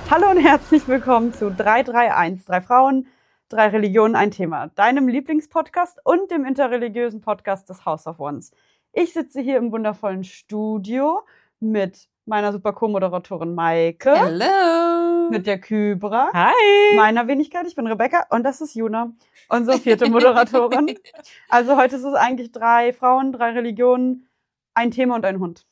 Hallo und herzlich willkommen zu 331, 3 Frauen, 3 Religionen, ein Thema, deinem Lieblingspodcast und dem interreligiösen Podcast des House of Ones. Ich sitze hier im wundervollen Studio mit meiner super Co-Moderatorin Maike. Hello. Mit der Kybra. Hi. Meiner Wenigkeit, ich bin Rebecca und das ist Juna, unsere 4. Moderatorin. Also heute ist es eigentlich 3 Frauen, 3 Religionen, ein Thema und ein Hund.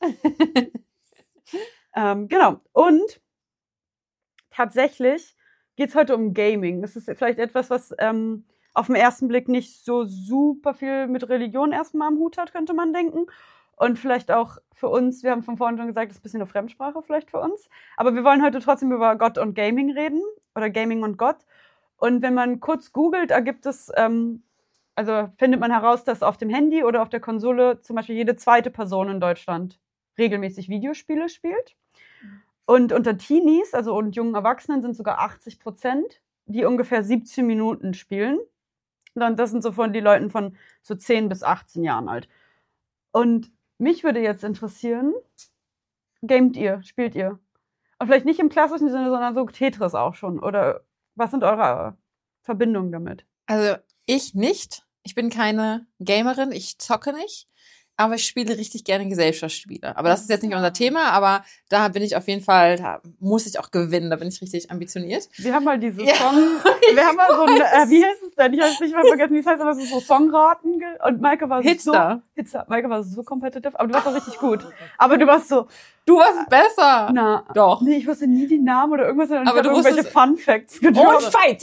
Genau. Und tatsächlich geht es heute um Gaming. Das ist vielleicht etwas, was auf den ersten Blick nicht so super viel mit Religion erstmal am Hut hat, könnte man denken. Und vielleicht auch für uns, wir haben von vorhin schon gesagt, das ist ein bisschen eine Fremdsprache vielleicht für uns. Aber wir wollen heute trotzdem über Gott und Gaming reden. Oder Gaming und Gott. Und wenn man kurz googelt, ergibt es, also findet man heraus, dass auf dem Handy oder auf der Konsole zum Beispiel jede zweite Person in Deutschland regelmäßig Videospiele spielt. Und unter Teenies, also und jungen Erwachsenen, sind sogar 80%, die ungefähr 17 Minuten spielen. Und das sind so von die Leuten von so 10 bis 18 Jahren alt. Und mich würde jetzt interessieren, gamet ihr, spielt ihr? Und vielleicht nicht im klassischen Sinne, sondern so Tetris auch schon. Oder was sind eure Verbindungen damit? Also ich nicht. Ich bin keine Gamerin, ich zocke nicht. Aber ich spiele richtig gerne Gesellschaftsspiele. Aber das ist jetzt nicht unser Thema, aber da bin ich auf jeden Fall, da muss ich auch gewinnen, da bin ich richtig ambitioniert. Wir haben mal dieses Song, wir haben mal so ein, wie heißt es denn? Ich habe es nicht mal vergessen, wie es heißt, aber es ist so Songraten und Maike war Hitster. Maike war so competitive, aber du warst auch richtig gut. Aber du warst so, du warst besser. Na, doch. Nee, ich wusste nie die Namen oder irgendwas, und aber ich du habe irgendwelche Fun Facts gedroppt. Und Fight!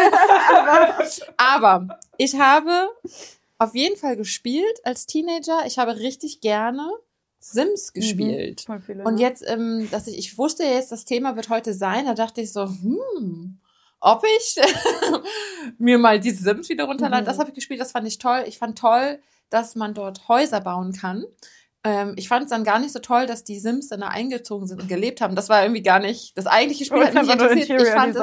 aber ich habe auf jeden Fall gespielt als Teenager. Ich habe richtig gerne Sims gespielt. Voll viele, und jetzt, ich wusste jetzt, das Thema wird heute sein, da dachte ich so, ob ich mir mal die Sims wieder runterlade. Das habe ich gespielt, das fand ich toll. Ich fand toll, dass man dort Häuser bauen kann. Ich fand es dann gar nicht so toll, dass die Sims dann da eingezogen sind und gelebt haben. Das war irgendwie gar nicht das eigentliche Spiel. Hat mich interessiert.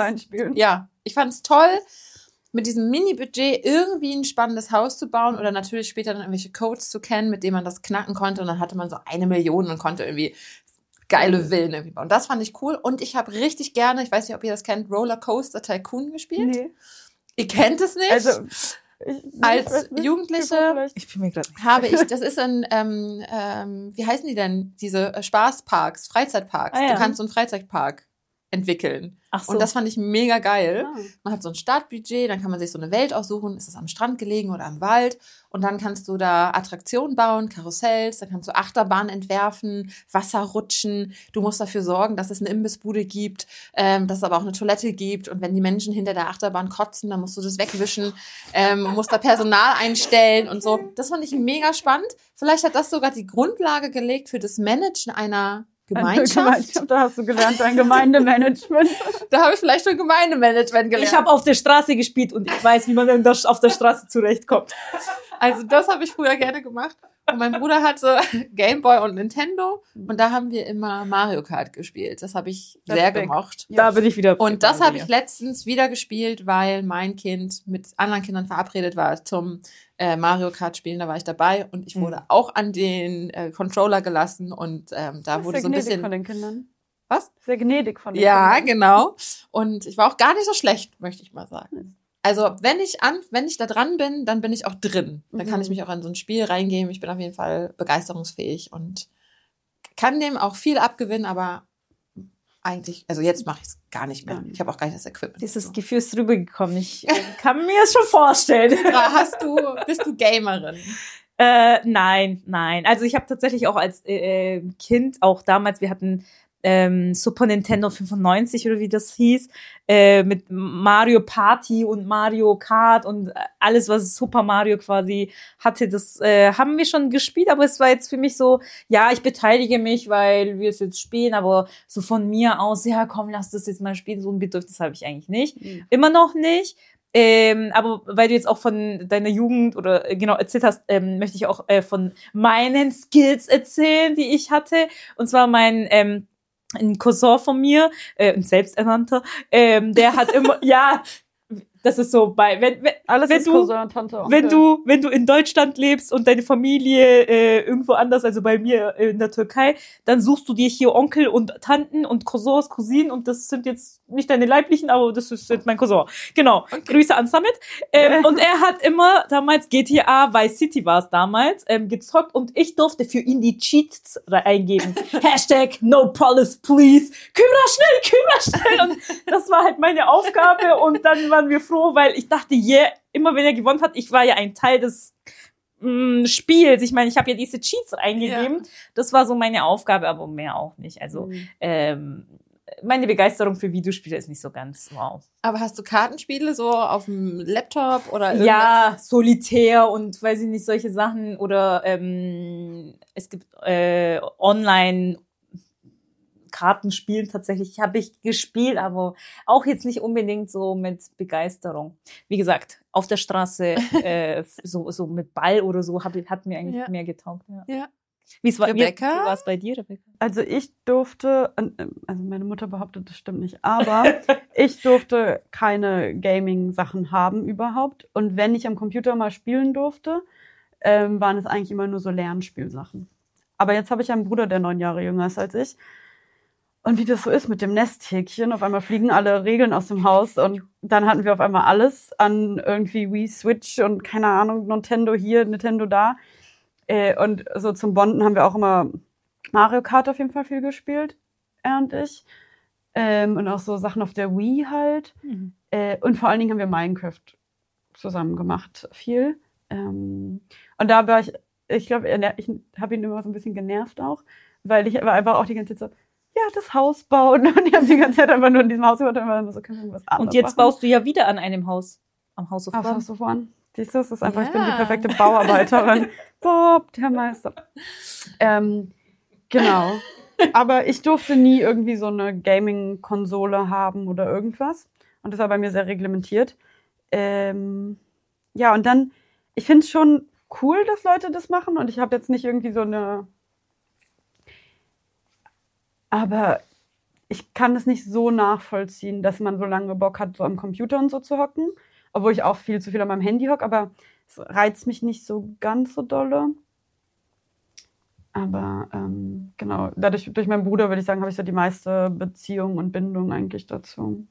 Ich fand es toll, mit diesem Mini-Budget irgendwie ein spannendes Haus zu bauen oder natürlich später dann irgendwelche Codes zu kennen, mit denen man das knacken konnte. Und dann hatte man so 1 Million und konnte irgendwie geile Villen irgendwie bauen. Das fand ich cool. Und ich habe richtig gerne, ich weiß nicht, ob ihr das kennt, Rollercoaster Tycoon gespielt. Nee. Ihr kennt es nicht? Also, als Jugendliche ich bin mir gerade habe ich, das ist ein, wie heißen die denn, diese Spaßparks, Freizeitparks. Ah, ja. Du kannst so einen Freizeitpark entwickeln. Ach so. Und das fand ich mega geil. Man hat so ein Startbudget, dann kann man sich so eine Welt aussuchen, ist es am Strand gelegen oder am Wald, und dann kannst du da Attraktionen bauen, Karussells, dann kannst du Achterbahnen entwerfen, Wasser rutschen, du musst dafür sorgen, dass es eine Imbissbude gibt, dass es aber auch eine Toilette gibt, und wenn die Menschen hinter der Achterbahn kotzen, dann musst du das wegwischen, musst da Personal einstellen und so. Das fand ich mega spannend. Vielleicht hat das sogar die Grundlage gelegt für das Managen einer Gemeinschaft. Da hast du gelernt, dein Gemeindemanagement. Da habe ich vielleicht schon Gemeindemanagement gelernt. Ich habe auf der Straße gespielt und ich weiß, wie man auf der Straße zurechtkommt. Also das habe ich früher gerne gemacht. Und mein Bruder hatte Gameboy und Nintendo und da haben wir immer Mario Kart gespielt. Das habe ich sehr gemocht. Da bin ich wieder. Und das habe ich letztens wieder gespielt, weil mein Kind mit anderen Kindern verabredet war zum Mario Kart spielen. Da war ich dabei und ich wurde auch an den Controller gelassen und da wurde so ein bisschen von den Kindern. Was? Sehr gnädig von den Kindern. Ja, genau. Und ich war auch gar nicht so schlecht, möchte ich mal sagen. Also wenn ich da dran bin, dann bin ich auch drin. Dann kann ich mich auch in so ein Spiel reingeben. Ich bin auf jeden Fall begeisterungsfähig und kann dem auch viel abgewinnen, aber eigentlich, also jetzt mache ich es gar nicht mehr. Ich habe auch gar nicht das Equipment. Dieses Gefühl ist rübergekommen. Ich kann mir das schon vorstellen. Bist du Gamerin? Nein. Also ich habe tatsächlich auch als Kind, auch damals, wir hatten Super Nintendo 95 oder wie das hieß, mit Mario Party und Mario Kart und alles, was Super Mario quasi hatte, das haben wir schon gespielt, aber es war jetzt für mich so, ja, ich beteilige mich, weil wir es jetzt spielen, aber so von mir aus, ja, komm, lass das jetzt mal spielen, so ein Bedürfnis habe ich eigentlich nicht. Immer noch nicht. Aber weil du jetzt auch von deiner Jugend oder genau erzählt hast, möchte ich auch von meinen Skills erzählen, die ich hatte. Und zwar ein Cousin von mir, ein selbsternannter, der hat immer, ja, Das ist so Alles wenn ist du, Cousin, Tante, Onkel. wenn du in Deutschland lebst und deine Familie irgendwo anders, also bei mir in der Türkei, dann suchst du dir hier Onkel und Tanten und Cousins, Cousinen und das sind jetzt nicht deine leiblichen, aber das ist jetzt mein Cousin. Genau. Okay. Grüße an Summit. Und er hat immer damals GTA Vice City war es damals gezockt und ich durfte für ihn die Cheats eingeben. Hashtag No Police Please. Kümmere schnell. Und das war halt meine Aufgabe und dann waren wir froh, weil ich dachte, immer wenn er gewonnen hat, ich war ja ein Teil des Spiels. Ich meine, ich habe ja diese Cheats eingegeben. Ja. Das war so meine Aufgabe, aber mehr auch nicht. Also meine Begeisterung für Videospiele ist nicht so ganz wow. Aber hast du Kartenspiele so auf dem Laptop oder irgendwas? Ja, Solitär und weiß ich nicht, solche Sachen. Oder es gibt online Kartenspielen tatsächlich habe ich gespielt, aber auch jetzt nicht unbedingt so mit Begeisterung. Wie gesagt, auf der Straße so mit Ball oder so hat mir eigentlich mehr getaugt. Ja. Wie war es bei dir, Rebecca? Also ich durfte, also meine Mutter behauptet, das stimmt nicht, aber ich durfte keine Gaming-Sachen haben überhaupt. Und wenn ich am Computer mal spielen durfte, waren es eigentlich immer nur so Lernspielsachen. Aber jetzt habe ich einen Bruder, der 9 Jahre jünger ist als ich. Und wie das so ist mit dem Nesthäkchen, auf einmal fliegen alle Regeln aus dem Haus und dann hatten wir auf einmal alles an irgendwie Wii, Switch und keine Ahnung, Nintendo hier, Nintendo da. Und so zum Bonden haben wir auch immer Mario Kart auf jeden Fall viel gespielt, er und ich. Und auch so Sachen auf der Wii halt. Mhm. Und vor allen Dingen haben wir Minecraft zusammen gemacht, viel. Und da war ich glaube, ich habe ihn immer so ein bisschen genervt auch, weil ich war einfach auch die ganze Zeit so, ja, das Haus bauen. Und die haben die ganze Zeit einfach nur in diesem Haus gebaut und immer so, können wir irgendwas anderes Und jetzt machen? Baust du ja wieder an einem Haus. Am House of One. House of One. Siehst du, es ist einfach, ich bin die perfekte Bauarbeiterin. Bob, der Meister. Genau. Aber ich durfte nie irgendwie so eine Gaming-Konsole haben oder irgendwas. Und das war bei mir sehr reglementiert. Ja, und dann, ich finde es schon cool, dass Leute das machen. Und ich habe jetzt nicht irgendwie so eine... Aber ich kann es nicht so nachvollziehen, dass man so lange Bock hat, so am Computer und so zu hocken. Obwohl ich auch viel zu viel an meinem Handy hocke, aber es reizt mich nicht so ganz so dolle. Aber genau, durch meinen Bruder, würde ich sagen, habe ich so die meiste Beziehung und Bindung eigentlich dazu.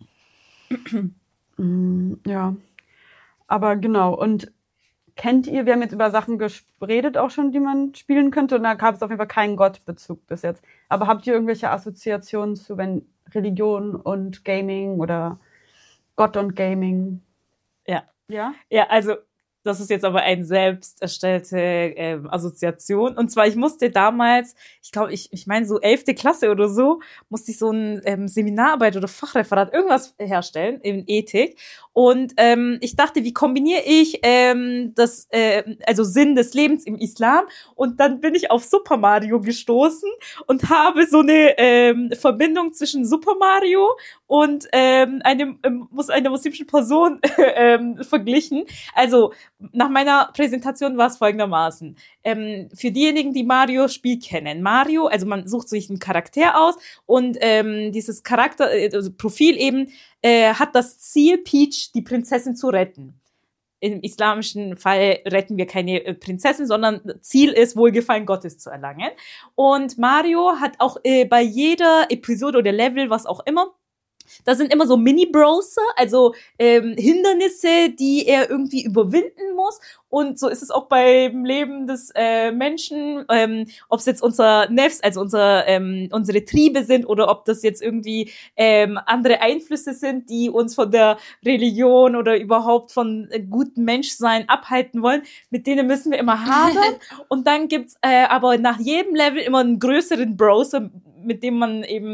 Ja, aber genau. Und kennt ihr, wir haben jetzt über Sachen geredet auch schon, die man spielen könnte. Und da gab es auf jeden Fall keinen Gottbezug bis jetzt. Aber habt ihr irgendwelche Assoziationen zu Religion und Gaming oder Gott und Gaming? Ja. Ja? Ja, also das ist jetzt aber eine selbst erstellte Assoziation. Und zwar, ich musste damals, ich glaube, ich meine so 11. Klasse oder so, musste ich so ein Seminararbeit oder Fachreferat, irgendwas herstellen in Ethik. Und ich dachte, wie kombiniere ich also Sinn des Lebens im Islam? Und dann bin ich auf Super Mario gestoßen und habe so eine Verbindung zwischen Super Mario und einer muslimischen Person verglichen. Also nach meiner Präsentation war es folgendermaßen. Für diejenigen, die Mario-Spiel kennen. Mario, also man sucht sich einen Charakter aus und dieses Profil eben hat das Ziel, Peach, die Prinzessin, zu retten. Im islamischen Fall retten wir keine Prinzessin, sondern Ziel ist, Wohlgefallen Gottes zu erlangen. Und Mario hat auch bei jeder Episode oder Level, was auch immer, da sind immer so Mini-Browser, also Hindernisse, die er irgendwie überwinden muss. Und so ist es auch beim Leben des Menschen, ob es jetzt unser Nefs, also unsere Triebe sind oder ob das jetzt irgendwie andere Einflüsse sind, die uns von der Religion oder überhaupt von gutem Menschsein abhalten wollen. Mit denen müssen wir immer hadern. Und dann gibt's aber nach jedem Level immer einen größeren Browser, mit dem man eben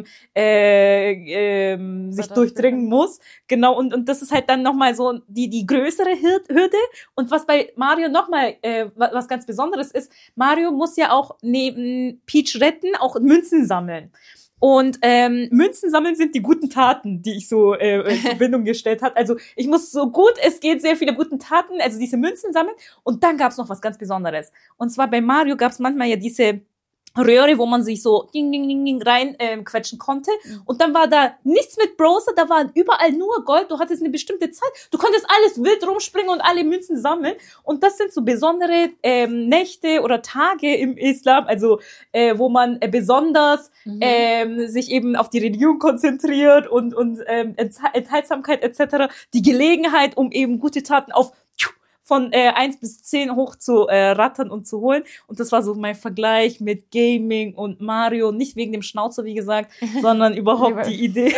sich durchdringen muss. Genau, und das ist halt dann nochmal so die größere Hürde. Und was bei Mario nochmal was ganz Besonderes ist, Mario muss ja auch neben Peach retten auch Münzen sammeln. Und Münzen sammeln sind die guten Taten, die ich so in Verbindung gestellt habe. Also ich muss so gut es geht sehr viele guten Taten, also diese Münzen sammeln. Und dann gab's noch was ganz Besonderes. Und zwar bei Mario gab's manchmal ja diese Röhre, wo man sich so ding, ding, ding, ding rein quetschen konnte. Und dann war da nichts mit Browser, da war überall nur Gold. Du hattest eine bestimmte Zeit. Du konntest alles wild rumspringen und alle Münzen sammeln. Und das sind so besondere Nächte oder Tage im Islam, also wo man besonders sich eben auf die Religion konzentriert und Enthaltsamkeit etc. Die Gelegenheit, um eben gute Taten von 1 bis 10 hoch zu rattern und zu holen. Und das war so mein Vergleich mit Gaming und Mario. Nicht wegen dem Schnauzer, wie gesagt, sondern überhaupt die Idee.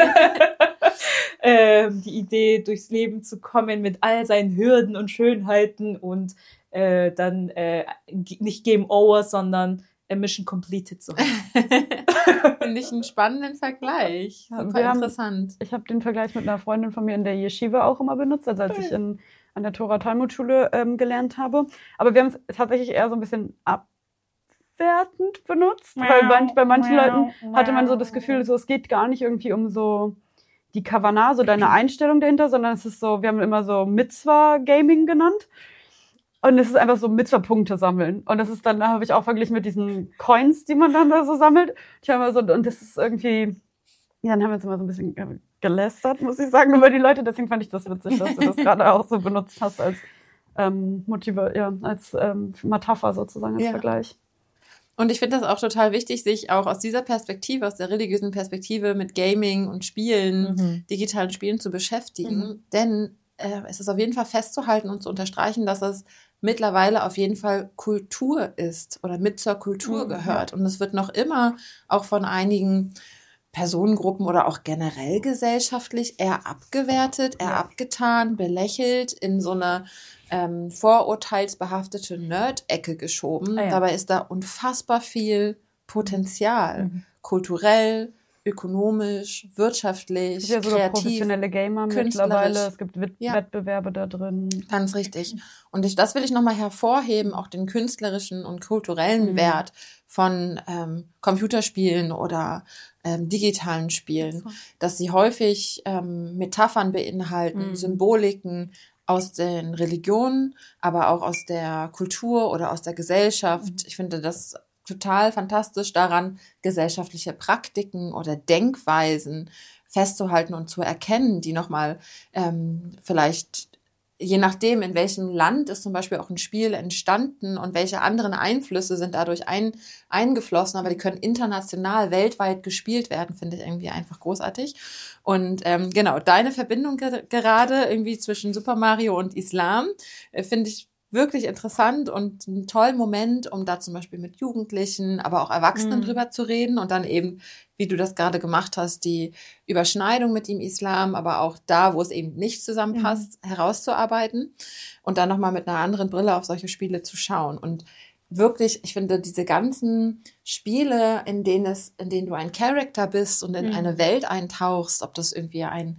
Die Idee, durchs Leben zu kommen mit all seinen Hürden und Schönheiten und dann nicht Game Over, sondern Mission Completed zu haben. Finde ich einen spannenden Vergleich. Super interessant. Ich habe den Vergleich mit einer Freundin von mir in der Yeshiva auch immer benutzt, also als ich an der Torah-Talmud-Schule gelernt habe. Aber wir haben es tatsächlich eher so ein bisschen abwertend benutzt, weil bei manchen Leuten hatte man so das Gefühl, so es geht gar nicht irgendwie um so die Kavanah, so deine Einstellung dahinter, sondern es ist so, wir haben immer so Mitzvah-Gaming genannt. Und es ist einfach so Mitzvah-Punkte sammeln. Und das ist dann, da habe ich auch verglichen mit diesen Coins, die man dann da so sammelt. Ich habe immer so, und das ist irgendwie, ja, dann haben wir uns immer so ein bisschen gelästert, muss ich sagen, über die Leute. Deswegen fand ich das witzig, dass du das gerade auch so benutzt hast als als Metapher sozusagen, als Vergleich. Und ich finde das auch total wichtig, sich auch aus dieser Perspektive, aus der religiösen Perspektive mit Gaming und Spielen, digitalen Spielen zu beschäftigen. Denn es ist auf jeden Fall festzuhalten und zu unterstreichen, dass es mittlerweile auf jeden Fall Kultur ist oder mit zur Kultur gehört. Und es wird noch immer auch von einigen Personengruppen oder auch generell gesellschaftlich eher abgewertet, eher abgetan, belächelt, in so eine vorurteilsbehaftete Nerd-Ecke geschoben. Dabei ist da unfassbar viel Potenzial, kulturell, ökonomisch, wirtschaftlich, es gibt ja sogar professionelle Gamer mittlerweile, es gibt Wettbewerbe da drin. Ganz richtig. Und das will ich nochmal hervorheben, auch den künstlerischen und kulturellen Wert von Computerspielen oder digitalen Spielen, dass sie häufig Metaphern beinhalten, Symboliken aus den Religionen, aber auch aus der Kultur oder aus der Gesellschaft. Ich finde das total fantastisch daran, gesellschaftliche Praktiken oder Denkweisen festzuhalten und zu erkennen, die nochmal vielleicht, je nachdem, in welchem Land ist zum Beispiel auch ein Spiel entstanden und welche anderen Einflüsse sind dadurch eingeflossen, aber die können international, weltweit gespielt werden, finde ich irgendwie einfach großartig. Und genau, deine Verbindung gerade irgendwie zwischen Super Mario und Islam finde ich wirklich interessant und einen tollen Moment, um da zum Beispiel mit Jugendlichen, aber auch Erwachsenen drüber zu reden und dann eben, wie du das gerade gemacht hast, die Überschneidung mit dem Islam, aber auch da, wo es eben nicht zusammenpasst, herauszuarbeiten und dann nochmal mit einer anderen Brille auf solche Spiele zu schauen. Und wirklich, ich finde, diese ganzen Spiele, in denen du ein Charakter bist und in eine Welt eintauchst, ob das irgendwie ein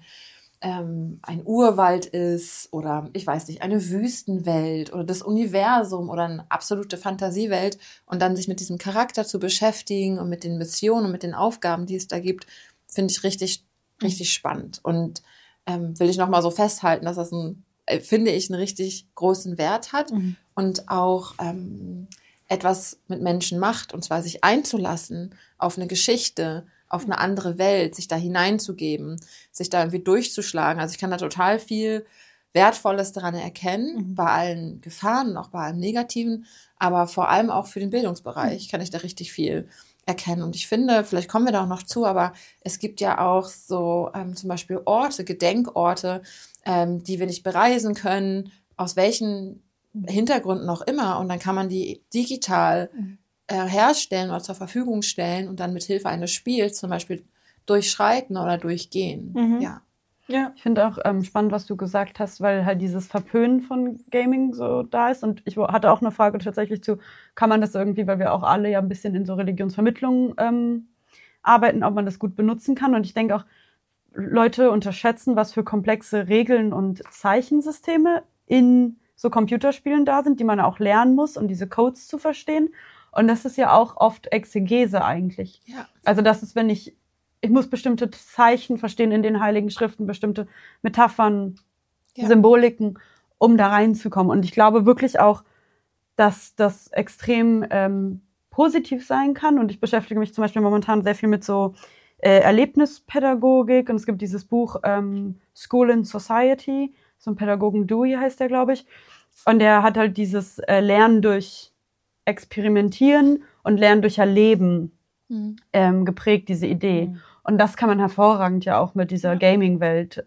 Urwald ist oder ich weiß nicht, eine Wüstenwelt oder das Universum oder eine absolute Fantasiewelt und dann sich mit diesem Charakter zu beschäftigen und mit den Missionen und mit den Aufgaben, die es da gibt, finde ich richtig, richtig spannend. Und will ich nochmal so festhalten, dass das finde ich, einen richtig großen Wert hat und auch etwas mit Menschen macht, und zwar sich einzulassen auf eine Geschichte, auf eine andere Welt, sich da hineinzugeben, sich da irgendwie durchzuschlagen. Also ich kann da total viel Wertvolles daran erkennen, bei allen Gefahren und auch bei allem Negativen, aber vor allem auch für den Bildungsbereich kann ich da richtig viel erkennen. Und ich finde, vielleicht kommen wir da auch noch zu, aber es gibt ja auch so zum Beispiel Orte, Gedenkorte, die wir nicht bereisen können, aus welchen Hintergründen auch immer. Und dann kann man die digital herstellen oder zur Verfügung stellen und dann mit Hilfe eines Spiels zum Beispiel durchschreiten oder durchgehen. Ja, ich finde auch spannend, was du gesagt hast, weil halt dieses Verpönen von Gaming so da ist. Und ich hatte auch eine Frage tatsächlich zu, kann man das irgendwie, weil wir auch alle ja ein bisschen in so Religionsvermittlung arbeiten, ob man das gut benutzen kann. Und ich denke auch, Leute unterschätzen, was für komplexe Regeln und Zeichensysteme in so Computerspielen da sind, die man auch lernen muss, um diese Codes zu verstehen. Und das ist ja auch oft Exegese eigentlich. Ja. Also das ist, wenn ich muss bestimmte Zeichen verstehen in den Heiligen Schriften, bestimmte Metaphern, Symboliken, um da reinzukommen. Und ich glaube wirklich auch, dass das extrem positiv sein kann. Und ich beschäftige mich zum Beispiel momentan sehr viel mit so Erlebnispädagogik. Und es gibt dieses Buch School in Society, so ein Pädagogen Dewey heißt der, glaube ich. Und der hat halt dieses Lernen durch Experimentieren und Lernen durch Erleben geprägt, diese Idee. Und das kann man hervorragend ja auch mit dieser Gaming-Welt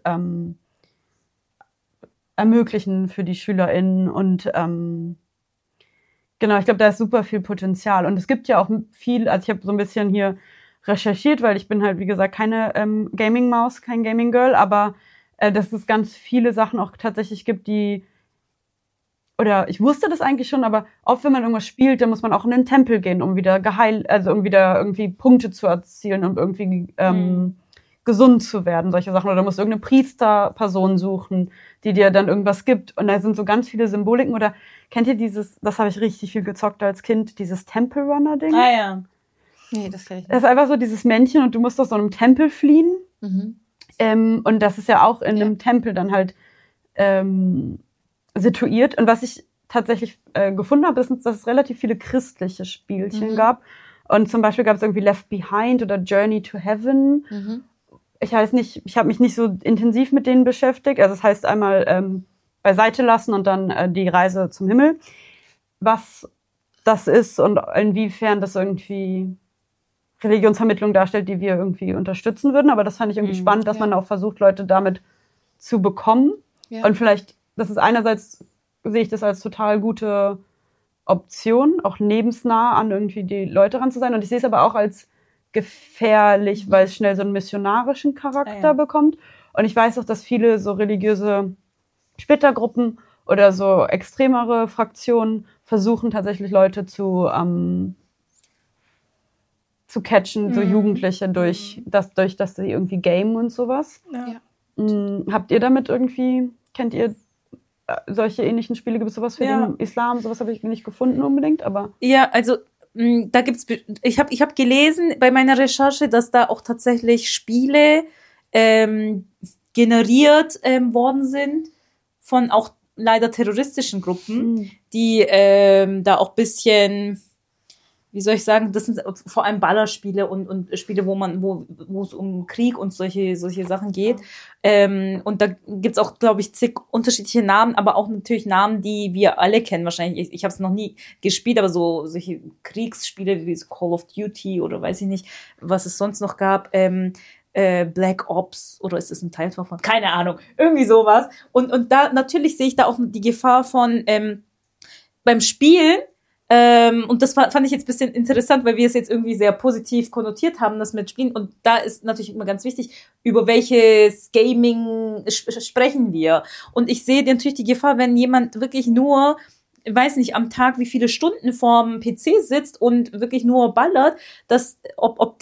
ermöglichen für die SchülerInnen. Und genau, ich glaube, da ist super viel Potenzial. Und es gibt ja auch viel, also ich habe so ein bisschen hier recherchiert, weil ich bin halt, wie gesagt, keine Gaming-Maus, kein Gaming-Girl, aber dass es ganz viele Sachen auch tatsächlich gibt, oder ich wusste das eigentlich schon, aber oft, wenn man irgendwas spielt, dann muss man auch in den Tempel gehen, um wieder um wieder irgendwie Punkte zu erzielen, um irgendwie gesund zu werden, solche Sachen. Oder du musst irgendeine Priesterperson suchen, die dir dann irgendwas gibt. Und da sind so ganz viele Symboliken. Oder kennt ihr das habe ich richtig viel gezockt als Kind, dieses Temple Runner-Ding? Ah ja. Nee, das kenn ich nicht. Das ist einfach so dieses Männchen und du musst aus so einem Tempel fliehen. Und das ist ja auch in einem Tempel dann halt situiert. Und was ich tatsächlich gefunden habe, ist, dass es relativ viele christliche Spielchen gab. Und zum Beispiel gab es irgendwie Left Behind oder Journey to Heaven. Ich weiß nicht, ich habe mich nicht so intensiv mit denen beschäftigt. Also das heißt einmal beiseite lassen und dann die Reise zum Himmel. Was das ist und inwiefern das irgendwie Religionsvermittlung darstellt, die wir irgendwie unterstützen würden. Aber das fand ich irgendwie spannend, dass man auch versucht, Leute damit zu bekommen. Ja. Und vielleicht, das ist einerseits, sehe ich das als total gute Option, auch lebensnah an irgendwie die Leute ran zu sein. Und ich sehe es aber auch als gefährlich, weil es schnell so einen missionarischen Charakter bekommt. Und ich weiß auch, dass viele so religiöse Splittergruppen oder so extremere Fraktionen versuchen tatsächlich Leute zu catchen, so Jugendliche, durch dass sie irgendwie gamen und sowas. Habt ihr damit irgendwie, kennt ihr solche ähnlichen Spiele? Gibt es sowas für den Islam? Sowas habe ich nicht gefunden unbedingt, aber... Ja, also da gibt's, ich hab gelesen bei meiner Recherche, dass da auch tatsächlich Spiele generiert worden sind von auch leider terroristischen Gruppen, die da auch bisschen, wie soll ich sagen, das sind vor allem Ballerspiele und Spiele, wo es um Krieg und solche Sachen geht. Und da gibt's auch, glaube ich, zig unterschiedliche Namen, aber auch natürlich Namen, die wir alle kennen wahrscheinlich. Ich habe es noch nie gespielt, aber solche Kriegsspiele wie Call of Duty oder weiß ich nicht, was es sonst noch gab. Black Ops oder ist es ein Teil davon? Keine Ahnung. Irgendwie sowas. Und da natürlich sehe ich da auch die Gefahr von beim Spielen. Und das fand ich jetzt ein bisschen interessant, weil wir es jetzt irgendwie sehr positiv konnotiert haben, das mit Spielen. Und da ist natürlich immer ganz wichtig, über welches Gaming sprechen wir. Und ich sehe natürlich die Gefahr, wenn jemand wirklich nur, weiß nicht, am Tag wie viele Stunden vorm PC sitzt und wirklich nur ballert, dass ob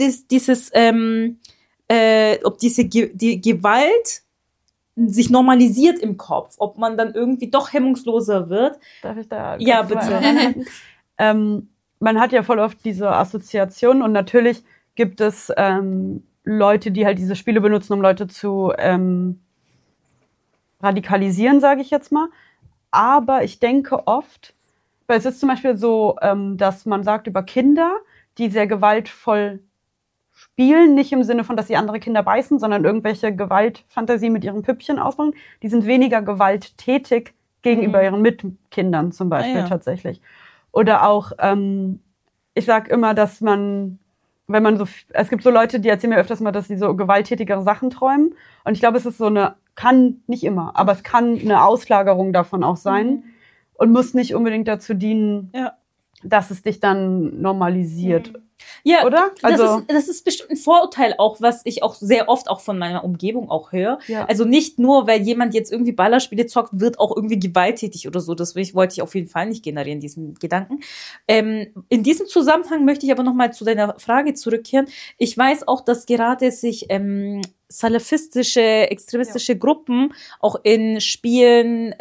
die Gewalt sich normalisiert im Kopf, ob man dann irgendwie doch hemmungsloser wird. Darf ich da? Ja, bitte. Man hat ja voll oft diese Assoziationen und natürlich gibt es Leute, die halt diese Spiele benutzen, um Leute zu radikalisieren, sage ich jetzt mal. Aber ich denke oft, weil es ist zum Beispiel so, dass man sagt über Kinder, die sehr gewaltvoll spielen, nicht im Sinne von, dass sie andere Kinder beißen, sondern irgendwelche Gewaltfantasie mit ihren Püppchen ausmachen, die sind weniger gewalttätig gegenüber ihren Mitkindern zum Beispiel tatsächlich. Oder auch, ich sag immer, dass man, wenn man so, es gibt so Leute, die erzählen mir öfters mal, dass sie so gewalttätigere Sachen träumen. Und ich glaube, es ist so kann nicht immer, aber es kann eine Auslagerung davon auch sein und muss nicht unbedingt dazu dienen, dass es dich dann normalisiert. Ja, oder? Also, das ist bestimmt ein Vorurteil auch, was ich auch sehr oft auch von meiner Umgebung auch höre. Ja. Also nicht nur, weil jemand jetzt irgendwie Ballerspiele zockt, wird auch irgendwie gewalttätig oder so. Das wollte ich auf jeden Fall nicht generieren, diesen Gedanken. In diesem Zusammenhang möchte ich aber nochmal zu deiner Frage zurückkehren. Ich weiß auch, dass gerade sich salafistische, extremistische Gruppen auch in Spielen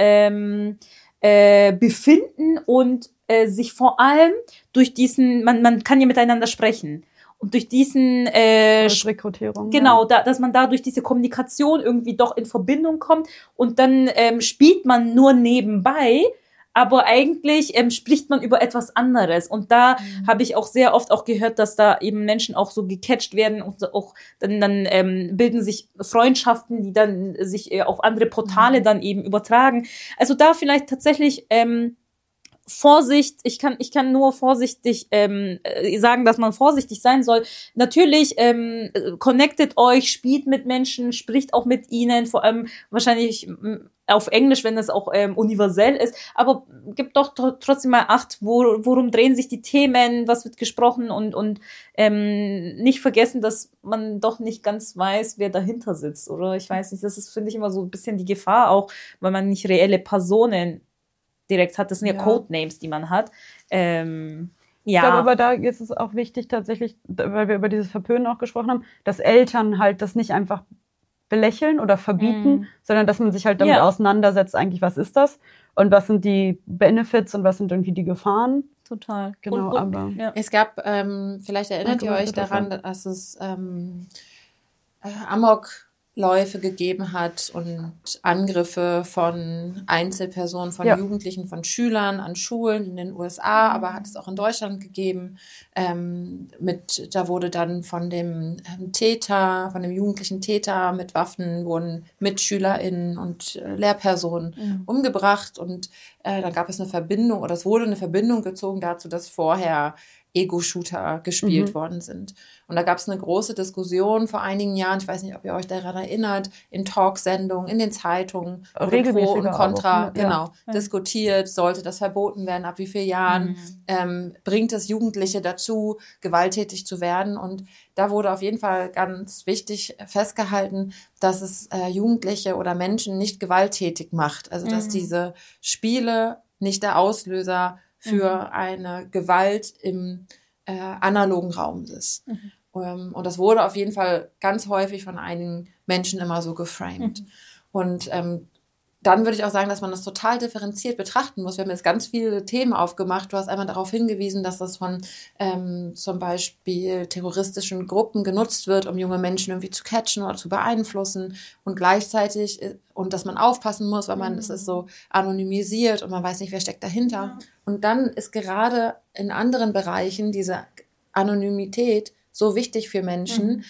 befinden und sich vor allem durch diesen, man kann ja miteinander sprechen. Und durch diesen Rekrutierung. Genau, dass man da durch diese Kommunikation irgendwie doch in Verbindung kommt und dann spielt man nur nebenbei, aber eigentlich spricht man über etwas anderes. Und da habe ich auch sehr oft auch gehört, dass da eben Menschen auch so gecatcht werden und auch dann bilden sich Freundschaften, die dann sich auf andere Portale dann eben übertragen. Also da vielleicht tatsächlich Vorsicht, ich kann nur vorsichtig sagen, dass man vorsichtig sein soll. Natürlich connectet euch, spielt mit Menschen, spricht auch mit ihnen, vor allem wahrscheinlich auf Englisch, wenn es auch universell ist, aber gibt doch trotzdem mal Acht, worum drehen sich die Themen, was wird gesprochen und nicht vergessen, dass man doch nicht ganz weiß, wer dahinter sitzt, oder? Ich weiß nicht, das ist, finde ich, immer so ein bisschen die Gefahr auch, weil man nicht reelle Personen direkt hat. Das sind ja Codenames, die man hat. Ja. Ich glaube, aber da ist es auch wichtig tatsächlich, weil wir über dieses Verpönen auch gesprochen haben, dass Eltern halt das nicht einfach belächeln oder verbieten, sondern dass man sich halt damit auseinandersetzt, eigentlich, was ist das und was sind die Benefits und was sind irgendwie die Gefahren. Total. Genau, aber es gab, vielleicht erinnert ihr euch daran, dass es Amokläufe gegeben hat und Angriffe von Einzelpersonen, von Jugendlichen, von Schülern an Schulen in den USA, aber hat es auch in Deutschland gegeben. Da wurde dann von dem Täter, von dem jugendlichen Täter mit Waffen, wurden MitschülerInnen und Lehrpersonen umgebracht und dann gab es eine Verbindung, oder es wurde eine Verbindung gezogen dazu, dass vorher Ego-Shooter gespielt worden sind. Und da gab es eine große Diskussion vor einigen Jahren, ich weiß nicht, ob ihr euch daran erinnert, in Talksendungen, in den Zeitungen, wurde Pro und Contra diskutiert, sollte das verboten werden, ab wie vielen Jahren, bringt es Jugendliche dazu, gewalttätig zu werden. Und da wurde auf jeden Fall ganz wichtig festgehalten, dass es Jugendliche oder Menschen nicht gewalttätig macht. Also dass diese Spiele nicht der Auslöser für eine Gewalt im analogen Raum ist. Und das wurde auf jeden Fall ganz häufig von einigen Menschen immer so geframed. Und dann würde ich auch sagen, dass man das total differenziert betrachten muss. Wir haben jetzt ganz viele Themen aufgemacht. Du hast einmal darauf hingewiesen, dass das von zum Beispiel terroristischen Gruppen genutzt wird, um junge Menschen irgendwie zu catchen oder zu beeinflussen. Und gleichzeitig, und dass man aufpassen muss, weil es ist so anonymisiert und man weiß nicht, wer steckt dahinter. Ja. Und dann ist gerade in anderen Bereichen diese Anonymität so wichtig für Menschen,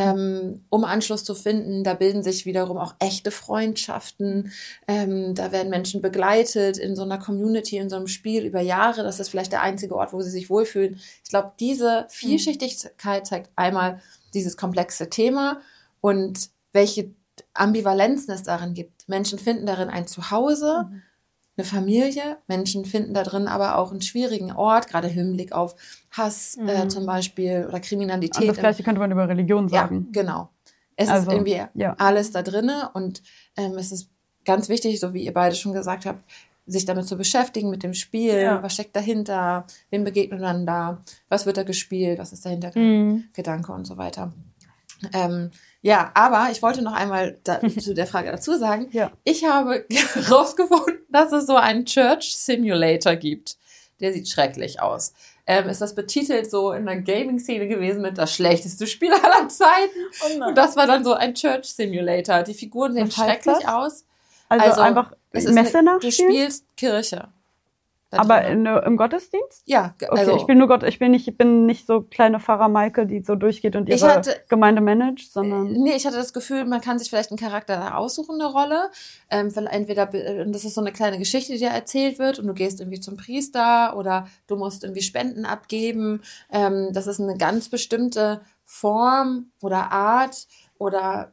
um Anschluss zu finden. Da bilden sich wiederum auch echte Freundschaften. Da werden Menschen begleitet in so einer Community, in so einem Spiel über Jahre. Das ist vielleicht der einzige Ort, wo sie sich wohlfühlen. Ich glaube, diese Vielschichtigkeit zeigt einmal dieses komplexe Thema und welche Ambivalenzen es darin gibt. Menschen finden darin ein Zuhause, eine Familie. Menschen finden da drin aber auch einen schwierigen Ort, gerade im Hinblick auf Hass zum Beispiel oder Kriminalität. Und das Gleiche könnte man über Religion sagen. Ja, genau. Es ist irgendwie alles da drinne und es ist ganz wichtig, so wie ihr beide schon gesagt habt, sich damit zu beschäftigen, mit dem Spiel. Was steckt dahinter? Wem begegnet man da? Was wird da gespielt? Was ist dahinter? Gedanke und so weiter. Aber ich wollte noch einmal zu der Frage dazu sagen, ich habe herausgefunden, dass es so einen Church Simulator gibt. Der sieht schrecklich aus. Ist das betitelt so in der Gaming-Szene gewesen mit das schlechteste Spiel aller Zeiten. Oh und das war dann so ein Church Simulator. Die Figuren sehen schrecklich aus. Also einfach Messe nachspielen? Du spielst Kirche. Aber im Gottesdienst? Ja, also okay, ich bin nicht so kleine Pfarrer Maike, die so durchgeht und ihre Gemeinde managt, sondern... Nee, ich hatte das Gefühl, man kann sich vielleicht einen Charakter aussuchen, eine Rolle. Entweder, das ist so eine kleine Geschichte, die dir erzählt wird und du gehst irgendwie zum Priester oder du musst irgendwie Spenden abgeben. Das ist eine ganz bestimmte Form oder Art oder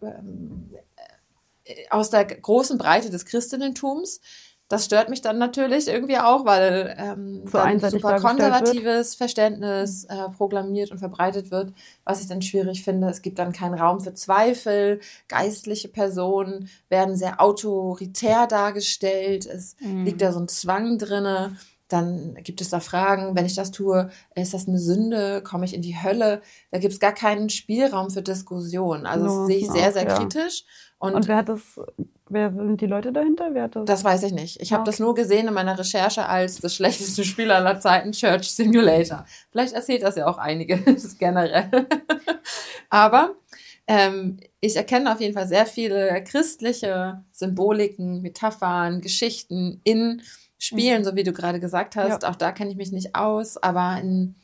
aus der großen Breite des Christentums. Das stört mich dann natürlich irgendwie auch, weil so ein super konservatives Verständnis proklamiert und verbreitet wird, was ich dann schwierig finde. Es gibt dann keinen Raum für Zweifel. Geistliche Personen werden sehr autoritär dargestellt. Es liegt da so ein Zwang drinne. Dann gibt es da Fragen, wenn ich das tue, ist das eine Sünde? Komme ich in die Hölle? Da gibt es gar keinen Spielraum für Diskussion. Also das sehe ich sehr, sehr kritisch. Und wer sind die Leute dahinter? Wer hat das? Das weiß ich nicht. Ich habe das nur gesehen in meiner Recherche als das schlechteste Spiel aller Zeiten, Church Simulator. Vielleicht erzählt das ja auch einiges generell. Aber ich erkenne auf jeden Fall sehr viele christliche Symboliken, Metaphern, Geschichten in Spielen, so wie du gerade gesagt hast. Auch da kenne ich mich nicht aus, aber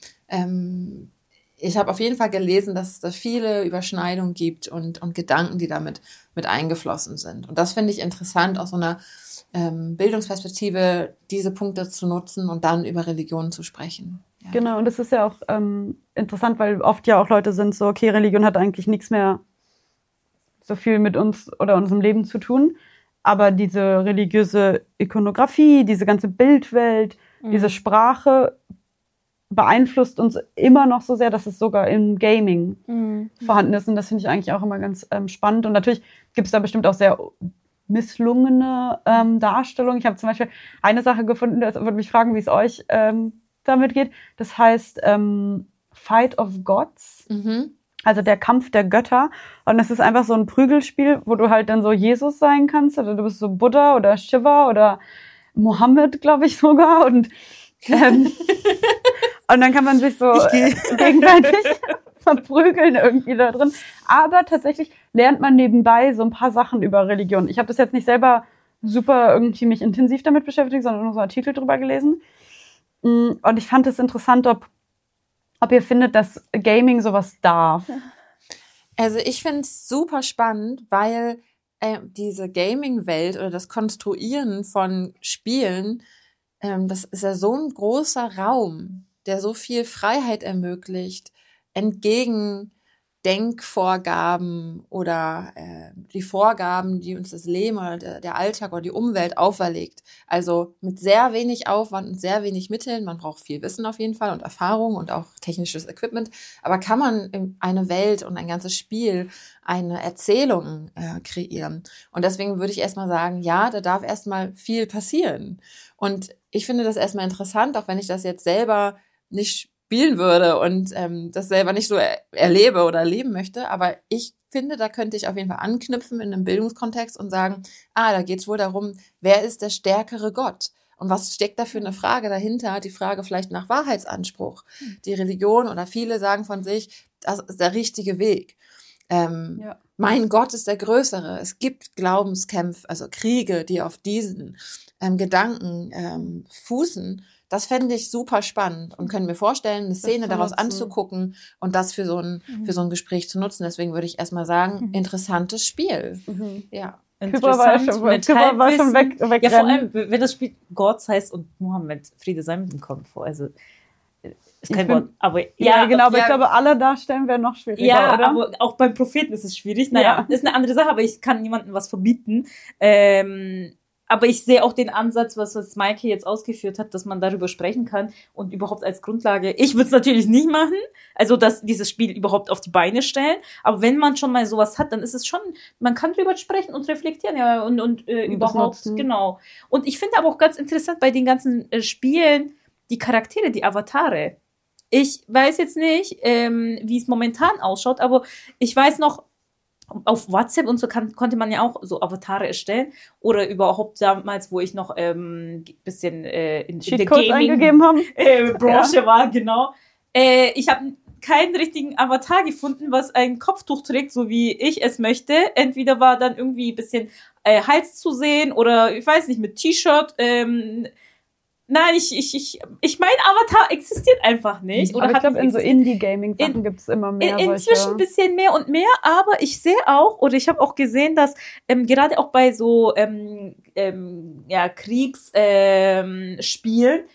ich habe auf jeden Fall gelesen, dass es da viele Überschneidungen gibt und Gedanken, die damit mit eingeflossen sind. Und das finde ich interessant, aus so einer Bildungsperspektive diese Punkte zu nutzen und dann über Religion zu sprechen. Ja. Genau, und das ist ja auch interessant, weil oft ja auch Leute sind so, okay, Religion hat eigentlich nichts mehr so viel mit uns oder unserem Leben zu tun, aber diese religiöse Ikonografie, diese ganze Bildwelt, diese Sprache beeinflusst uns immer noch so sehr, dass es sogar im Gaming vorhanden ist. Und das finde ich eigentlich auch immer ganz spannend. Und natürlich gibt es da bestimmt auch sehr misslungene Darstellungen. Ich habe zum Beispiel eine Sache gefunden, das würde mich fragen, wie es euch damit geht. Das heißt Fight of Gods, also der Kampf der Götter. Und es ist einfach so ein Prügelspiel, wo du halt dann so Jesus sein kannst. Oder du bist so Buddha oder Shiva oder Mohammed, glaube ich sogar. Und und dann kann man sich so gegenseitig verprügeln irgendwie da drin. Aber tatsächlich lernt man nebenbei so ein paar Sachen über Religion. Ich habe das jetzt nicht selber super irgendwie mich intensiv damit beschäftigt, sondern nur so Artikel drüber gelesen. Und ich fand es interessant, ob ihr findet, dass Gaming sowas darf. Also ich finde es super spannend, weil diese Gaming-Welt oder das Konstruieren von Spielen, das ist ja so ein großer Raum, der so viel Freiheit ermöglicht, entgegen Denkvorgaben oder die Vorgaben, die uns das Leben oder der Alltag oder die Umwelt auferlegt. Also mit sehr wenig Aufwand und sehr wenig Mitteln. Man braucht viel Wissen auf jeden Fall und Erfahrung und auch technisches Equipment. Aber kann man in eine Welt und ein ganzes Spiel, eine Erzählung kreieren? Und deswegen würde ich erstmal sagen, ja, da darf erstmal viel passieren. Und ich finde das erstmal interessant, auch wenn ich das jetzt selber nicht spielen würde und das selber nicht so erlebe oder erleben möchte. Aber ich finde, da könnte ich auf jeden Fall anknüpfen in einem Bildungskontext und sagen, da geht es wohl darum, wer ist der stärkere Gott? Und was steckt da für eine Frage dahinter? Die Frage vielleicht nach Wahrheitsanspruch. Die Religion oder viele sagen von sich, das ist der richtige Weg. Mein Gott ist der Größere. Es gibt Glaubenskämpfe, also Kriege, die auf diesen Gedanken fußen. Das fände ich super spannend und können mir vorstellen, eine Szene daraus anzugucken und das für so ein Gespräch zu nutzen. Deswegen würde ich erstmal sagen, interessantes Spiel. Ja. Kübra war schon weg. Ja, vor allem, wenn das Spiel Gods heißt und Mohammed, Friede sei mit ihm, kommt vor. Also ist kein Wort, aber ja, genau, aber ich glaube, alle darstellen wäre noch schwieriger, ja, oder? aber auch beim Propheten ist es schwierig. Naja, ist eine andere Sache, aber ich kann niemandem was verbieten. Aber ich sehe auch den Ansatz, was Maike jetzt ausgeführt hat, dass man darüber sprechen kann und überhaupt als Grundlage. Ich würde es natürlich nicht machen, also dass dieses Spiel überhaupt auf die Beine stellen. Aber wenn man schon mal sowas hat, dann ist es schon, man kann drüber sprechen und reflektieren, ja, und überhaupt, genau. Und ich finde aber auch ganz interessant bei den ganzen Spielen, die Charaktere, die Avatare. Ich weiß jetzt nicht, wie es momentan ausschaut, aber ich weiß noch, auf WhatsApp und so konnte man ja auch so Avatare erstellen oder überhaupt damals, wo ich noch bisschen in der Gaming-Branche war, genau. Ich habe keinen richtigen Avatar gefunden, was ein Kopftuch trägt, so wie ich es möchte. Entweder war dann irgendwie ein bisschen Hals zu sehen oder ich weiß nicht, mit T-Shirt. Nein, mein Avatar existiert einfach nicht. Oder aber ich glaube, in so Indie-Gaming-Sachen gibt es immer mehr. Inzwischen ein bisschen mehr und mehr, aber ich sehe auch, oder ich habe auch gesehen, dass gerade auch bei so Kriegsspielen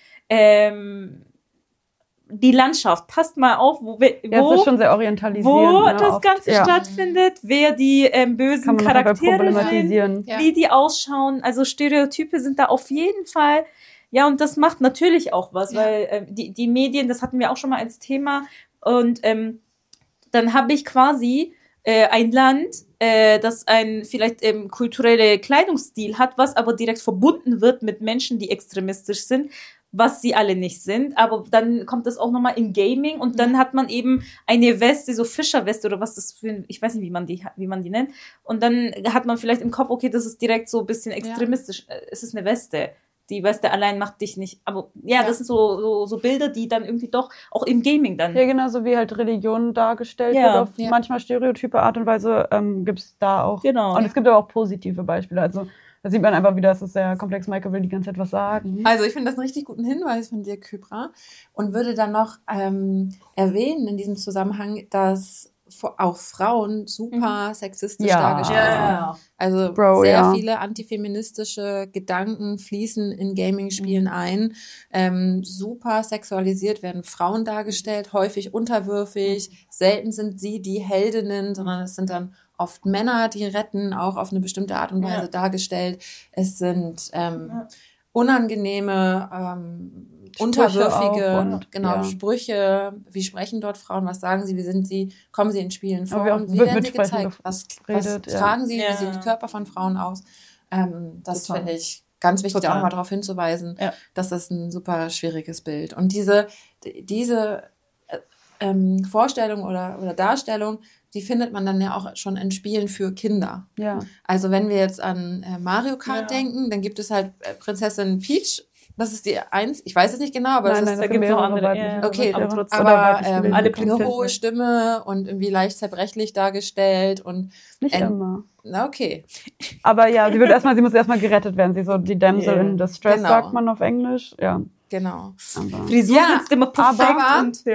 die Landschaft, passt mal auf, wo das ist schon sehr orientalisiert, wo das Ganze stattfindet, wer die bösen Charaktere sind, wie die ausschauen. Also Stereotype sind da auf jeden Fall. Ja, und das macht natürlich auch was, weil die Medien, das hatten wir auch schon mal als Thema. Und dann habe ich quasi ein Land, das ein vielleicht kulturelle Kleidungsstil hat, was aber direkt verbunden wird mit Menschen, die extremistisch sind, was sie alle nicht sind. Aber dann kommt das auch nochmal in Gaming und dann hat man eben eine Weste, so Fischerweste oder was das für, ich weiß nicht, wie man die nennt. Und dann hat man vielleicht im Kopf, okay, das ist direkt so ein bisschen extremistisch. Es ist eine Weste. Die Weste allein macht dich nicht, aber das sind so Bilder, die dann irgendwie doch auch im Gaming dann. Ja, genauso wie halt Religion dargestellt wird auf manchmal stereotype Art und Weise, gibt's da auch. Genau. Und es gibt aber auch positive Beispiele. Also Da sieht man einfach wieder, es ist sehr komplex. Michael will die ganze Zeit was sagen. Also ich finde das einen richtig guten Hinweis von dir, Kybra, und würde dann noch erwähnen in diesem Zusammenhang, dass auch Frauen super sexistisch dargestellt werden. Also sehr viele antifeministische Gedanken fließen in Gaming-Spielen ein. Super sexualisiert werden Frauen dargestellt, häufig unterwürfig. Selten sind sie die Heldinnen, sondern es sind dann oft Männer, die retten, auch auf eine bestimmte Art und Weise dargestellt. Es sind unangenehme, unterwürfige Sprüche. Wie sprechen dort Frauen? Was sagen sie? Wie sind sie? Kommen sie in Spielen vor? Und wie werden sie gezeigt? Was tragen sie? Wie sehen die Körper von Frauen aus? Das finde ich ganz wichtig, auch nochmal darauf hinzuweisen, dass das ein super schwieriges Bild. Und diese Vorstellung oder Darstellung, die findet man dann ja auch schon in Spielen für Kinder. Ja. Also wenn wir jetzt an Mario Kart denken, dann gibt es halt Prinzessin Peach. Das ist die eins. Ich weiß es nicht genau, aber da gibt es noch andere. Okay, aber alle eine hohe Stimme und irgendwie leicht zerbrechlich dargestellt und nicht immer. Na, okay. Aber ja, sie muss erstmal gerettet werden. Sie ist so die Damsel in Distress, sagt man auf Englisch. Ja. Genau. Frisur sitzt immer perfekt.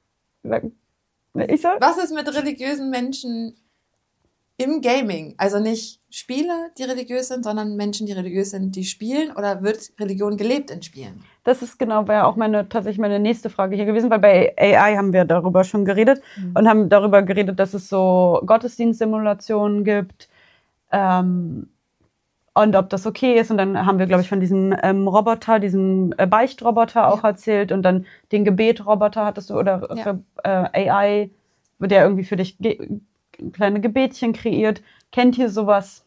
Was ist mit religiösen Menschen im Gaming? Also nicht Spiele, die religiös sind, sondern Menschen, die religiös sind, die spielen? Oder wird Religion gelebt in Spielen? Das ist wäre auch tatsächlich meine nächste Frage hier gewesen, weil bei AI haben wir darüber schon geredet und haben darüber geredet, dass es so Gottesdienstsimulationen gibt und ob das okay ist. Und dann haben wir, glaube ich, von diesem Roboter, diesem Beichtroboter auch erzählt und dann den Gebetroboter hattest du oder AI, der irgendwie für dich kleine Gebetchen kreiert. Kennt ihr sowas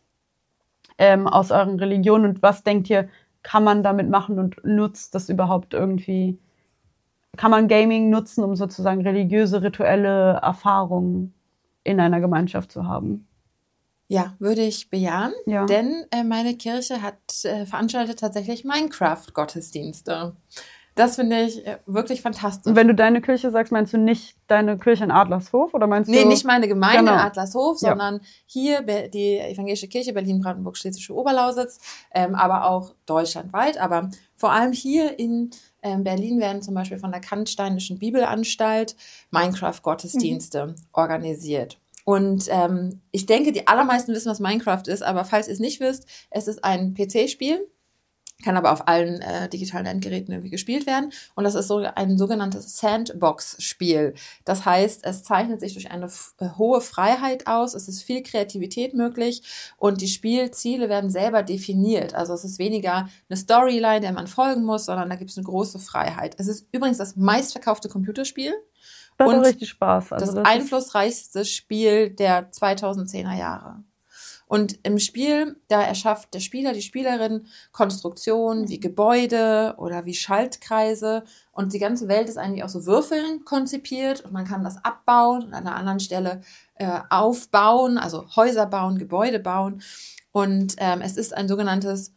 aus euren Religionen und was denkt ihr, kann man damit machen und nutzt das überhaupt irgendwie? Kann man Gaming nutzen, um sozusagen religiöse, rituelle Erfahrungen in einer Gemeinschaft zu haben? Ja, würde ich bejahen, denn meine Kirche veranstaltet tatsächlich Minecraft-Gottesdienste. Das finde ich wirklich fantastisch. Und wenn du deine Kirche sagst, meinst du nicht deine Kirche in Adlershof? Oder meinst du? Nee, nicht meine Gemeinde in Adlershof, sondern hier die Evangelische Kirche Berlin-Brandenburg-Schlesische Oberlausitz, aber auch deutschlandweit. Aber vor allem hier in Berlin werden zum Beispiel von der Kantsteinischen Bibelanstalt Minecraft-Gottesdienste organisiert. Und ich denke, die allermeisten wissen, was Minecraft ist, aber falls ihr es nicht wisst, es ist ein PC-Spiel, kann aber auf allen digitalen Endgeräten irgendwie gespielt werden. Und das ist so ein sogenanntes Sandbox-Spiel. Das heißt, es zeichnet sich durch eine hohe Freiheit aus, es ist viel Kreativität möglich und die Spielziele werden selber definiert. Also es ist weniger eine Storyline, der man folgen muss, sondern da gibt es eine große Freiheit. Es ist übrigens das meistverkaufte Computerspiel. Das hat richtig Spaß. Also das einflussreichste Spiel der 2010er Jahre. Und im Spiel, da erschafft der Spieler, die Spielerin Konstruktionen wie Gebäude oder wie Schaltkreise. Und die ganze Welt ist eigentlich aus so Würfeln konzipiert. Und man kann das abbauen und an einer anderen Stelle aufbauen, also Häuser bauen, Gebäude bauen. Und es ist ein sogenanntes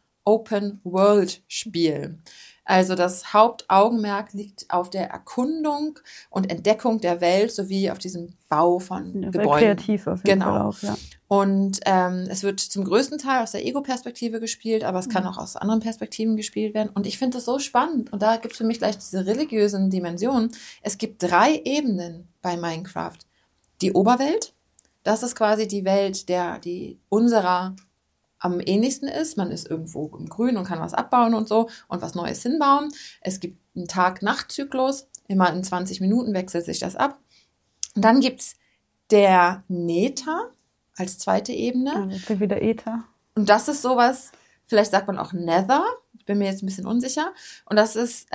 Open-World-Spiel. Also das Hauptaugenmerk liegt auf der Erkundung und Entdeckung der Welt sowie auf diesem Bau von Gebäuden. Kreativ auf jeden Fall auch, ja. Und es wird zum größten Teil aus der Ego-Perspektive gespielt, aber es kann auch aus anderen Perspektiven gespielt werden. Und ich finde das so spannend. Und da gibt es für mich gleich diese religiösen Dimensionen. Es gibt 3 Ebenen bei Minecraft. Die Oberwelt, das ist quasi die Welt, die unserer am ähnlichsten ist. Man ist irgendwo im Grün und kann was abbauen und so und was Neues hinbauen. Es gibt einen Tag-Nacht-Zyklus. Immer in 20 Minuten wechselt sich das ab. Und dann gibt's der Nether als zweite Ebene. Also wieder Äther. Und das ist sowas, vielleicht sagt man auch Nether. Ich bin mir jetzt ein bisschen unsicher. Und das ist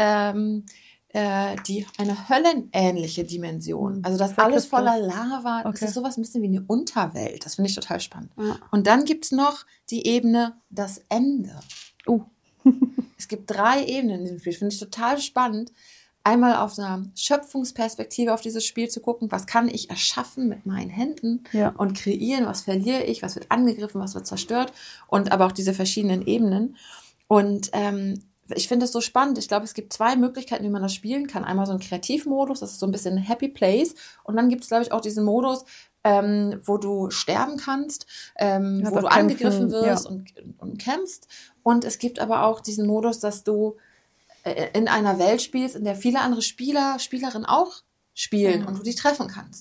eine höllenähnliche Dimension. Also das alles voller Lava. Okay. Das ist sowas ein bisschen wie eine Unterwelt. Das finde ich total spannend. Ja. Und dann gibt's noch die Ebene das Ende. Es gibt 3 Ebenen in diesem Spiel. Finde ich total spannend. Einmal auf einer Schöpfungsperspektive auf dieses Spiel zu gucken, was kann ich erschaffen mit meinen Händen und kreieren, was verliere ich, was wird angegriffen, was wird zerstört und aber auch diese verschiedenen Ebenen. Und ich finde das so spannend. Ich glaube, es gibt 2 Möglichkeiten, wie man das spielen kann. Einmal so ein Kreativmodus, das ist so ein bisschen ein Happy Place. Und dann gibt es, glaube ich, auch diesen Modus, wo du sterben kannst, Also wo du kämpfen, angegriffen wirst ja. und kämpfst. Und es gibt aber auch diesen Modus, dass du in einer Welt spielst, in der viele andere Spielerinnen auch spielen und du die treffen kannst.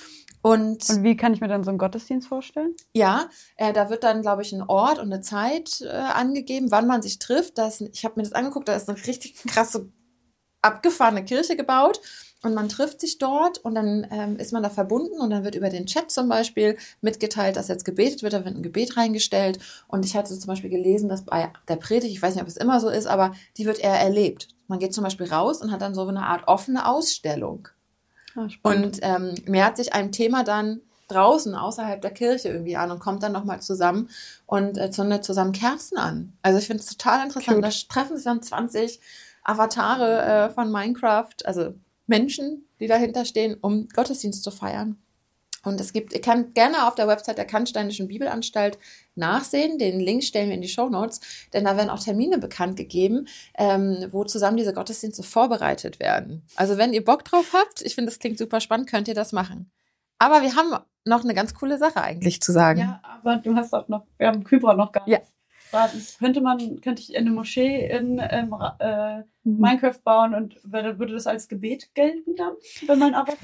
Und wie kann ich mir dann so einen Gottesdienst vorstellen? ja, da wird dann, glaube ich, ein Ort und eine Zeit angegeben, wann man sich trifft. Ich habe mir das angeguckt, da ist eine richtig krasse, abgefahrene Kirche gebaut und man trifft sich dort und dann ist man da verbunden und dann wird über den Chat zum Beispiel mitgeteilt, dass jetzt gebetet wird, da wird ein Gebet reingestellt und ich hatte zum Beispiel gelesen, dass bei der Predigt, ich weiß nicht, ob es immer so ist, aber die wird eher erlebt. Man geht zum Beispiel raus und hat dann so eine Art offene Ausstellung. Und nähert sich einem Thema dann draußen, außerhalb der Kirche irgendwie an und kommt dann nochmal zusammen und zündet zusammen Kerzen an. Also ich finde es total interessant. Da treffen sich dann 20 Avatare von Minecraft, also Menschen, die dahinter stehen, um Gottesdienst zu feiern. Und ihr könnt gerne auf der Website der Cannsteinischen Bibelanstalt nachsehen. Den Link stellen wir in die Shownotes, denn da werden auch Termine bekannt gegeben, wo zusammen diese Gottesdienste vorbereitet werden. Also wenn ihr Bock drauf habt, ich finde, das klingt super spannend, könnt ihr das machen. Aber wir haben noch eine ganz coole Sache eigentlich zu sagen. Ja, aber du hast auch noch, wir haben Kybra noch gar nicht. Ja. Könnte ich eine Moschee in Minecraft bauen und würde das als Gebet gelten dann, wenn man arbeitet?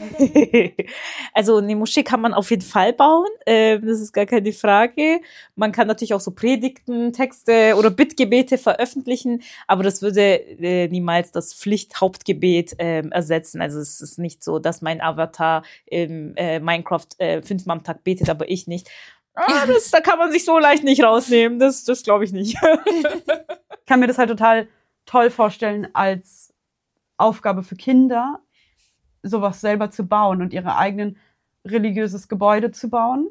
Also eine Moschee kann man auf jeden Fall bauen, das ist gar keine Frage. Man kann natürlich auch so Predigten, Texte oder Bittgebete veröffentlichen, aber das würde niemals das Pflichthauptgebet ersetzen. Also es ist nicht so, dass mein Avatar im Minecraft 5-mal am Tag betet, aber ich nicht. Da kann man sich so leicht nicht rausnehmen. Das glaube ich nicht. Ich kann mir das halt total toll vorstellen, als Aufgabe für Kinder, sowas selber zu bauen und ihre eigenen religiöses Gebäude zu bauen,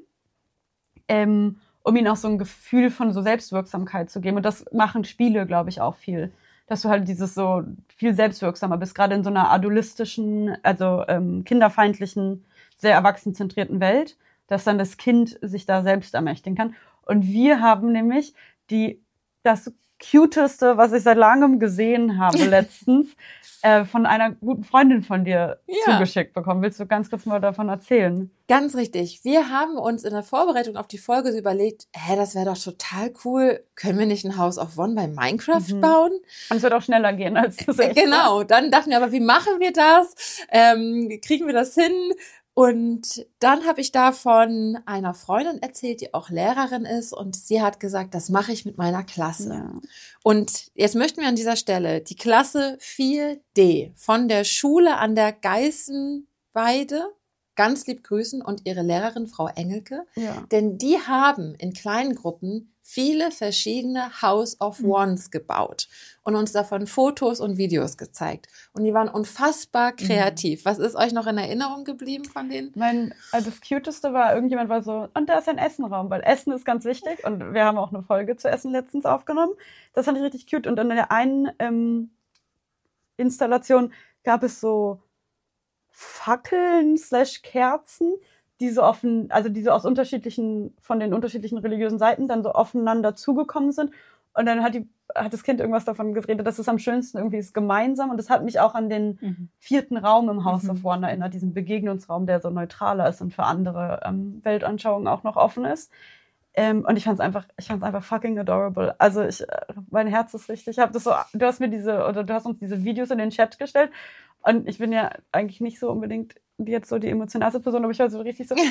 um ihnen auch so ein Gefühl von so Selbstwirksamkeit zu geben. Und das machen Spiele, glaube ich, auch viel. Dass du halt dieses so viel selbstwirksamer bist, gerade in so einer adultistischen, also kinderfeindlichen, sehr erwachsenzentrierten Welt, dass dann das Kind sich da selbst ermächtigen kann. Und wir haben nämlich das Cuteste, was ich seit langem gesehen habe letztens, von einer guten Freundin von dir zugeschickt bekommen. Willst du ganz kurz mal davon erzählen? Ganz richtig. Wir haben uns in der Vorbereitung auf die Folge so überlegt, das wäre doch total cool. Können wir nicht ein House of One bei Minecraft bauen? Und es wird auch schneller gehen als das. Genau. Dann dachten wir, aber wie machen wir das? Kriegen wir das hin? Und dann habe ich da von einer Freundin erzählt, die auch Lehrerin ist und sie hat gesagt, das mache ich mit meiner Klasse. Ja. Und jetzt möchten wir an dieser Stelle die Klasse 4D von der Schule an der Geißenweide ganz lieb grüßen und ihre Lehrerin Frau Engelke, denn die haben in kleinen Gruppen viele verschiedene House of Ones gebaut und uns davon Fotos und Videos gezeigt. Und die waren unfassbar kreativ. Was ist euch noch in Erinnerung geblieben von denen? Das Cuteste war, irgendjemand war so, und da ist ein Essenraum, weil Essen ist ganz wichtig und wir haben auch eine Folge zu Essen letztens aufgenommen. Das fand ich richtig cute. Und in der einen Installation gab es so Fackeln / Kerzen, die so offen, also die so aus von den unterschiedlichen religiösen Seiten dann so aufeinander zugekommen sind. Und dann hat das Kind irgendwas davon geredet, dass es am schönsten irgendwie ist gemeinsam. Und das hat mich auch an den 4. Raum im House of One erinnert, diesen Begegnungsraum, der so neutraler ist und für andere Weltanschauungen auch noch offen ist. Und ich fand's einfach fucking adorable. Also mein Herz ist richtig. Du hast uns diese Videos in den Chat gestellt. Und ich bin ja eigentlich nicht so unbedingt jetzt so die emotionalste Person, aber ich war so richtig so,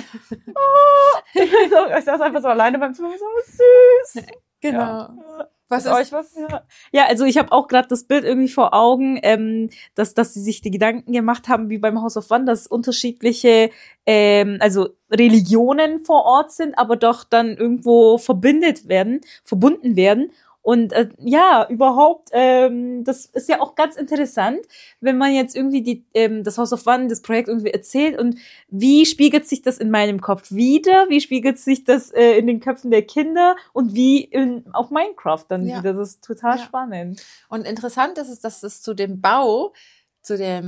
ich saß einfach so alleine beim Zimmer, so süß. Genau. Ja. Was ist euch was? Ja, also ich habe auch gerade das Bild irgendwie vor Augen, dass sie sich die Gedanken gemacht haben, wie beim House of One, dass unterschiedliche also Religionen vor Ort sind, aber doch dann irgendwo verbunden werden. Und überhaupt, das ist ja auch ganz interessant, wenn man jetzt irgendwie das House of One, das Projekt irgendwie erzählt und wie spiegelt sich das in meinem Kopf wieder, wie spiegelt sich das in den Köpfen der Kinder und wie auf Minecraft dann wieder. Das ist total spannend. Und interessant ist es, dass es zu dem Bau, zu der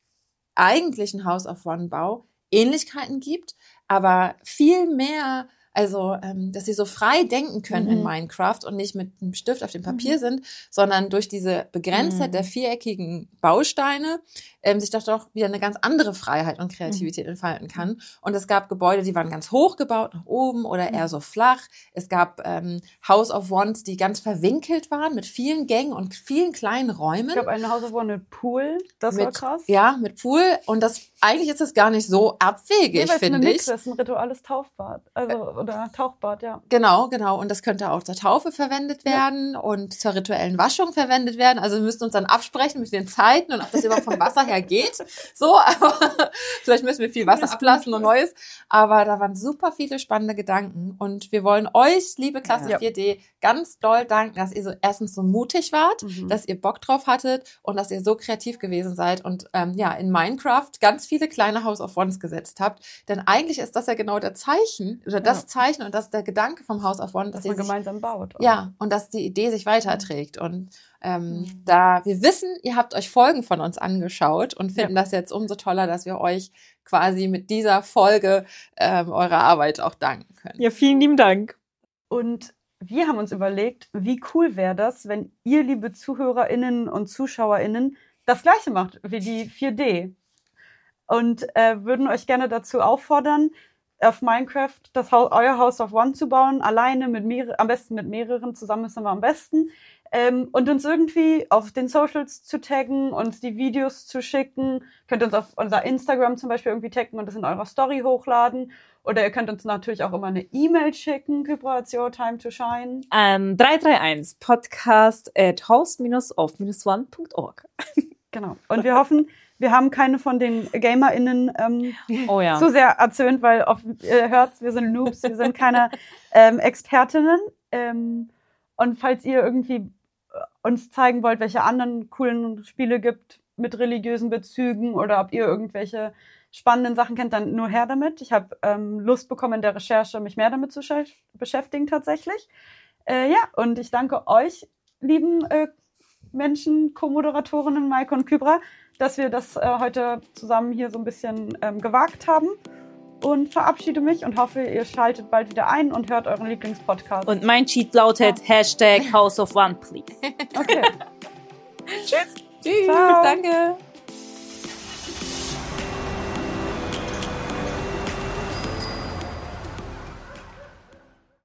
eigentlichen House of One Bau Ähnlichkeiten gibt, aber viel mehr Also, dass sie so frei denken können in Minecraft und nicht mit einem Stift auf dem Papier sind, sondern durch diese Begrenztheit der viereckigen Bausteine sich doch wieder eine ganz andere Freiheit und Kreativität entfalten kann. Und es gab Gebäude, die waren ganz hoch gebaut, nach oben oder eher so flach. Es gab House of Wands, die ganz verwinkelt waren mit vielen Gängen und vielen kleinen Räumen. Ich glaube, ein House of Wands mit Pool, das war krass. Ja, mit Pool. Und eigentlich ist das gar nicht so abwegig, finde ich. Das ist ein rituales Taufbad, oder Tauchbad, ja. Genau. Und das könnte auch zur Taufe verwendet werden und zur rituellen Waschung verwendet werden. Also wir müssen uns dann absprechen mit den Zeiten und ob das überhaupt vom Wasser her geht. So, aber vielleicht müssen wir viel Wasser ablassen und Neues. Aber da waren super viele spannende Gedanken. Und wir wollen euch, liebe Klasse 4D, ganz doll danken, dass ihr so erstens so mutig wart, dass ihr Bock drauf hattet und dass ihr so kreativ gewesen seid und in Minecraft ganz viele kleine House of Wands gesetzt habt. Denn eigentlich ist das ja genau das Zeichen und das ist der Gedanke vom House of Wands, dass ihr gemeinsam baut. Oder? Ja, und dass die Idee sich weiterträgt. Und da wir wissen, ihr habt euch Folgen von uns angeschaut und finden das jetzt umso toller, dass wir euch quasi mit dieser Folge eurer Arbeit auch danken können. Ja, vielen lieben Dank. Und wir haben uns überlegt, wie cool wäre das, wenn ihr, liebe ZuhörerInnen und ZuschauerInnen, das Gleiche macht wie die 4D. Und würden euch gerne dazu auffordern, auf Minecraft euer House of Wands zu bauen, alleine, am besten mit mehreren, zusammen ist immer am besten. Und uns irgendwie auf den Socials zu taggen, uns die Videos zu schicken. Könnt uns auf unser Instagram zum Beispiel irgendwie taggen und das in eurer Story hochladen. Oder ihr könnt uns natürlich auch immer eine E-Mail schicken, Kybra, it's your time to shine. 331 podcast@house-of-one.org. Genau. Und wir hoffen, wir haben keine von den GamerInnen zu sehr erzöhnt, weil ihr hört, wir sind Noobs, wir sind keine Expertinnen. Und falls ihr irgendwie uns zeigen wollt, welche anderen coolen Spiele gibt mit religiösen Bezügen oder ob ihr irgendwelche spannenden Sachen kennt, dann nur her damit. Ich habe Lust bekommen in der Recherche, mich mehr damit zu beschäftigen tatsächlich. Und ich danke euch, lieben Menschen, Co-Moderatorinnen Maike und Kybra, dass wir das heute zusammen hier so ein bisschen gewagt haben. Und verabschiede mich und hoffe, ihr schaltet bald wieder ein und hört euren Lieblingspodcast. Und mein Cheat lautet #House of One, please. Okay. Tschüss. Tschüss. Ciao. Danke.